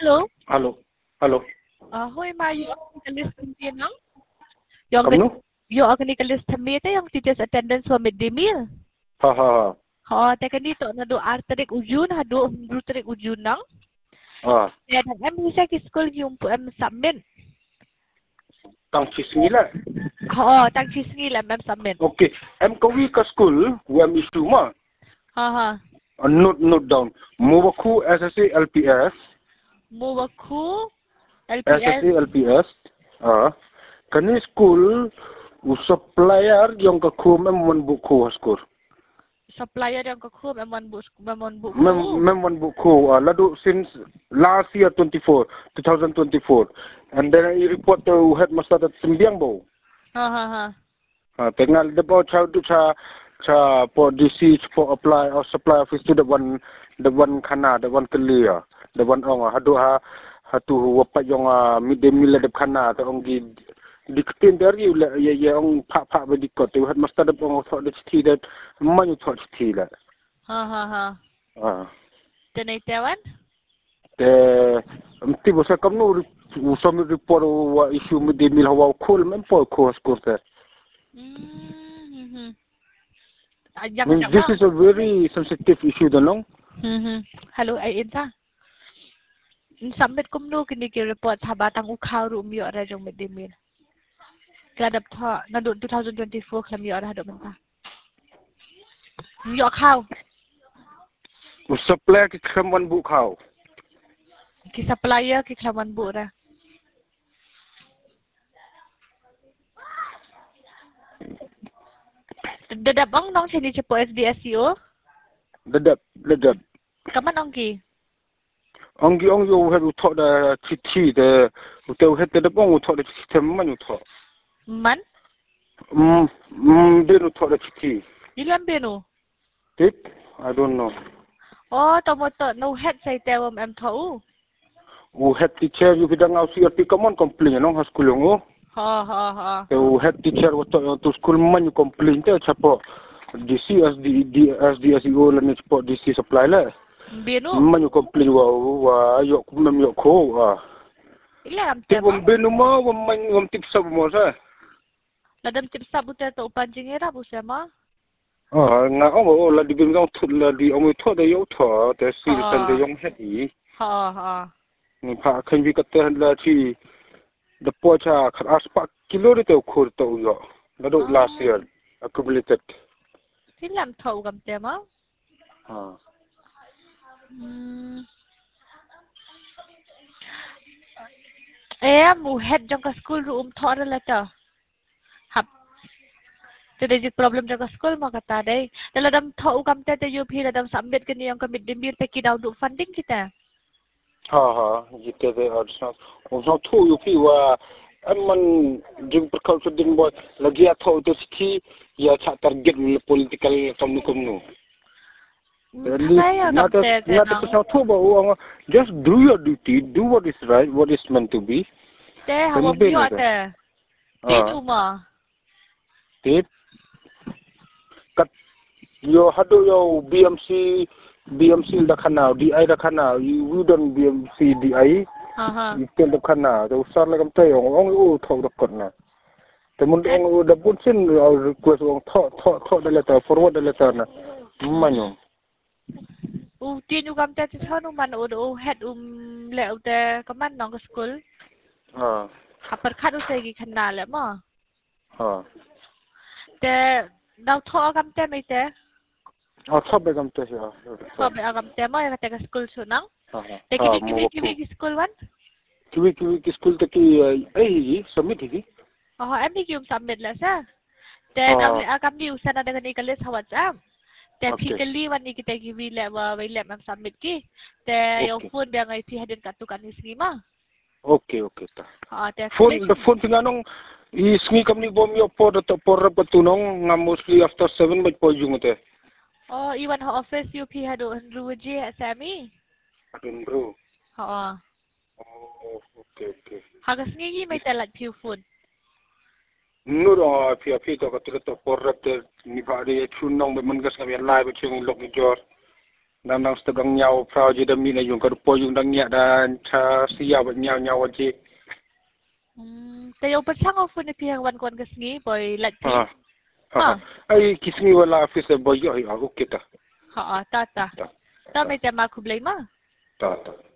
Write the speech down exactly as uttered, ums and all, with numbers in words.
Hello. Halo. Halo. Uh, hoi ma you organic list thami nang? Yung Kamu? yung organic list thami te yung teachers attendance for midday meal. Ha ha ha. Ha te kanito na do arterik ujun ha do arterik ujun nang. Ha. Ya dan em bisa ki school yung pu em submit. Tang cismila. Ha tang chisngi lam em submit. Okay. Em kawi ka school, wem isu ma. Ha ha. Uh, note note down. Muwaku S S A L P S. Muwaku S S L P S. A L P S. Ah. Kani school u supplier yang ka ku mem wan buku skor. Supplier yang kaku memang bu memang bu. Mem mem wan buku. Ah, ladu since last year twenty-four, twenty twenty-four. And then I report to headmaster at Sembiang bo. Ha ha ha. Ah, tengal depo cha du cha cha for D C for apply or supply office to the one the one khana the one clear the one ong hadu ha hatu wapat yang midday meal de khana ta ong di diktin dari ya ya ong pha pha be dikot tu hat masta de ong thot de thi de man thot thi la Ha ha ha. ah Tenai tawan? te mti bo sa kamnu usam report wa issue midday meal hawa khol mem po ko skor te. Hmm. I mean, this is a very sensitive issue, don't know. Hmm. Hello, ay insa. Submit kum no kini ki report habatang ukhaw ru mi ora jong midday meal. Kadap tha na do twenty twenty-four klam mi ora hado menta. Mi ukhaw. Supply ki khaman bu khaw. Ki supplier ki khlaman bu ra. Dadap ang nong sini cepo S D S yo. Dadap, dadap. Kaman ong ki? Ong ki ong yo head uthok da chithi de utew head de bong uthok da chithi man uthok. Man? Mm, mm de uthok da chithi. Ilan beno? Tip, I don't know. Oh, tomo to no head say tewam em thau. U head teacher you bidang au C R P come on complain no ha school ngo. Ha ha ha. U head teacher uthok to school man complain te chapo D C as D D as D S E O la ni chapo D C supply la. Beno? Man complain wa wa yo kumem yo ko ah. Ilan Te tema? bom benu ma bom man bom tip sa mo sa. Ladam tip sabu te to upanjing era bu sama. Ờ, ngã ông bảo là đi bên trong thụt là đi ông ấy thoát đấy yếu thọ để xí Ờ. sân để dùng hết ý Ha ha. nhưng phá khinh vi cái tên là chỉ the pocha khát aspa kilo đi tiêu khur tiêu yo là độ last year accumulated Ilan thau gam tema? ờ Hmm. Eh, mu head jong ka school room thor la ta. Hap. Tede jit problem jong ka school mo kata dai. Dala dam thau gam te te U P la dam submit kini yang kamit dimir te ki daw du funding kita. ha ha jite de और सब और सब थू U P वा अमन जिंग पर कल दिन बोल लगी आ थो तो थी या था target political kamu kamu not a not a person thú bảo just do your duty do what is right what is meant to be Te hawa mi wa te. Ti tu ma. tip kat yo hado yo B M C B M C da khana D I da khana you don't B M C D I Ha ha. you da khana to sar la kam tay ong ong u thau da kot na te mun ong da put sin request ong tho tho tho da letter forward da letter na manyo U tin u gam te te thonu man u u head um le u te kaman nong ka school. ha Hapar khat u se gi khana le mo. ha Te daw tho gam te mai te. ha tho be kam te ha Tho be agam te mo ya te ka school su nang. ha Te ki ki ki ki school wan. kiwi kiwi ki school te ki ai submit hi Oh, em ni kium submit la sa. Te daw le agam ni usan na dengan ikalis hawat sa. Te physically wan ni kita ki wi le wa wi le am submit ki. Te yo phone biang ai pi hadin katu kan isgi ma. okay okay ta Ha te phone the phone tinganong isngi kam ni bom yo por to por patunong nga mostly after seven by po jung te oh iwan ha office U P hado ruji sami adun bro ha oh okay okay hagas ngi mai talat piu phone nur a pi pi to ka to por te ni ba de chun nong be man gas kam ya live chung lok ni jor nang nang stegang nyau prau je demi na yung ka po yung dang nya dan cha siya ba nyau nyau je hmm tayo pa sang of ni pihang wan kon kasngi boy lat pi ha ha ai kisngi wala office boy yo ai okay ta ha ta ta ta may tema kublay ma ta ta